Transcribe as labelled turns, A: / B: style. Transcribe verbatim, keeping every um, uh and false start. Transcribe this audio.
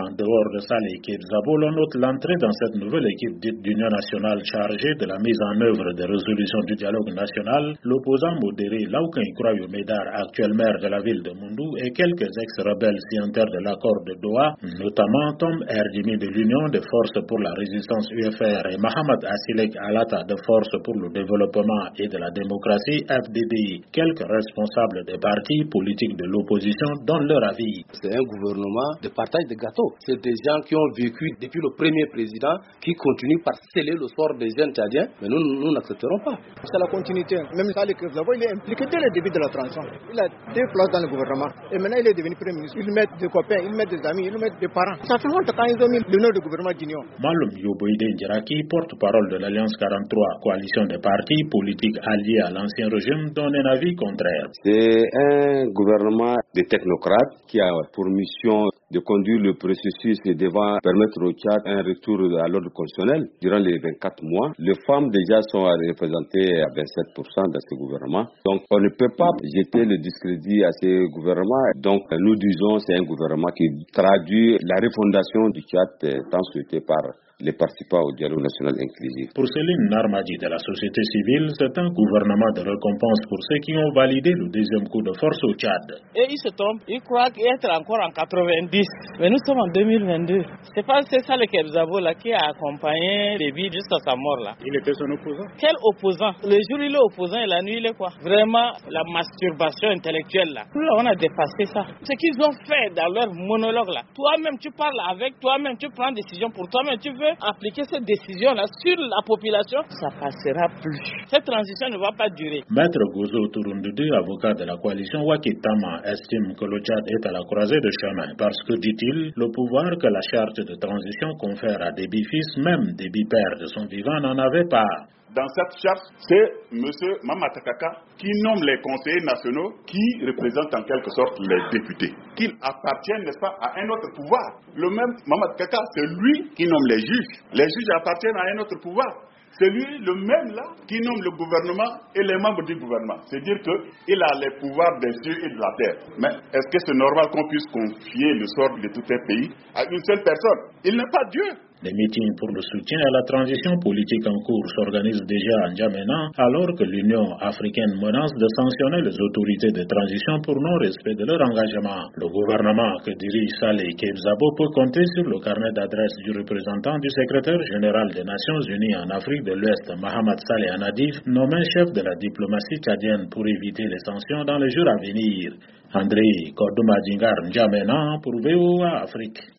A: En dehors de Saleh Kebzabo, l'on note l'entrée dans cette nouvelle équipe dite d'Union nationale chargée de la mise en œuvre des résolutions du dialogue national, l'opposant modéré Laoukan Ikrayo Médar, actuel maire de la ville de Moundou, et quelques ex-rebelles signataires de l'accord de Doha, notamment Tom Erdimi de l'Union des forces pour la résistance U F R et Mohamed Asilek Alata de Force pour le développement et de la démocratie F D D I. Quelques responsables des partis politiques de l'opposition donnent leur avis.
B: C'est un gouvernement de partage de gâteaux. C'est des gens qui ont vécu depuis le premier président qui continuent par sceller le sort des jeunes Tchadiens, mais nous, nous n'accepterons pas.
C: C'est la continuité. Même Saleh Kebzabo, il est impliqué dès le début de la transition. Il a deux places dans le gouvernement. Et maintenant, il est devenu premier ministre. Il met des copains, il met des amis, il met des parents. Ça fait longtemps quand ils ont mis le nom du gouvernement d'union.
A: Malum Yoboïde Ndjaraki, porte-parole de l'Alliance quarante-trois, coalition des partis politiques alliés à l'ancien régime, donne un avis contraire.
D: C'est un gouvernement de technocrates qui a pour mission de conduire le processus et devant permettre au Tchad un retour à l'ordre constitutionnel durant les vingt-quatre mois. Les femmes déjà sont représentées à vingt-sept pour cent dans ce gouvernement. Donc on ne peut pas jeter le discrédit à ce gouvernement. Donc nous disons c'est un gouvernement qui traduit la refondation du Tchad tant souhaitée par les participants au dialogue national inclusif.
A: Pour Céline Narmadi de la société civile, c'est un gouvernement de récompense pour ceux qui ont validé le deuxième coup de force au Tchad.
E: Et ils se trompent, ils croient être encore en quatre-vingt-dix, mais nous sommes en deux mille vingt-deux. C'est pas c'est ça le Kebzabo là qui a accompagné Déby jusqu'à sa mort là.
C: Il était son opposant.
E: Quel opposant? Le jour il est opposant et la nuit il est quoi? Vraiment la masturbation intellectuelle là. Nous là on a dépassé ça. Ce qu'ils ont fait dans leur monologue là. Toi-même tu parles avec, toi-même tu prends décision pour toi-même, tu veux appliquer cette décision-là sur la population, ça passera plus. Cette transition ne va pas durer.
A: Maître Gozo Turundudu, avocat de la coalition Wakitama, estime que le Tchad est à la croisée de chemin parce que, dit-il, le pouvoir que la charte de transition confère à Déby fils, même Déby père de son vivant, n'en avait pas.
F: Dans cette charte, c'est M. Mamatakaka qui nomme les conseillers nationaux qui représentent en quelque sorte les députés. Qu'ils appartiennent, n'est-ce pas, à un autre pouvoir. Le même Mamatakaka, c'est lui qui nomme les juges. Les juges appartiennent à un autre pouvoir. C'est lui, le même là, qui nomme le gouvernement et les membres du gouvernement. C'est-à-dire qu'il a les pouvoirs des cieux et de la terre. Mais est-ce que c'est normal qu'on puisse confier le sort de tout un pays à une seule personne? Il n'est pas Dieu.
A: Les meetings pour le soutien à la transition politique en cours s'organisent déjà en N'Djamena, alors que l'Union africaine menace de sanctionner les autorités de transition pour non-respect de leur engagement. Le gouvernement que dirige Saleh Kebzabo peut compter sur le carnet d'adresse du représentant du secrétaire général des Nations Unies en Afrique de l'Ouest, Mohamed Saleh Anadif, nommé chef de la diplomatie tchadienne pour éviter les sanctions dans les jours à venir. André Kordouma Djingar, N'Djamena pour V O A Afrique.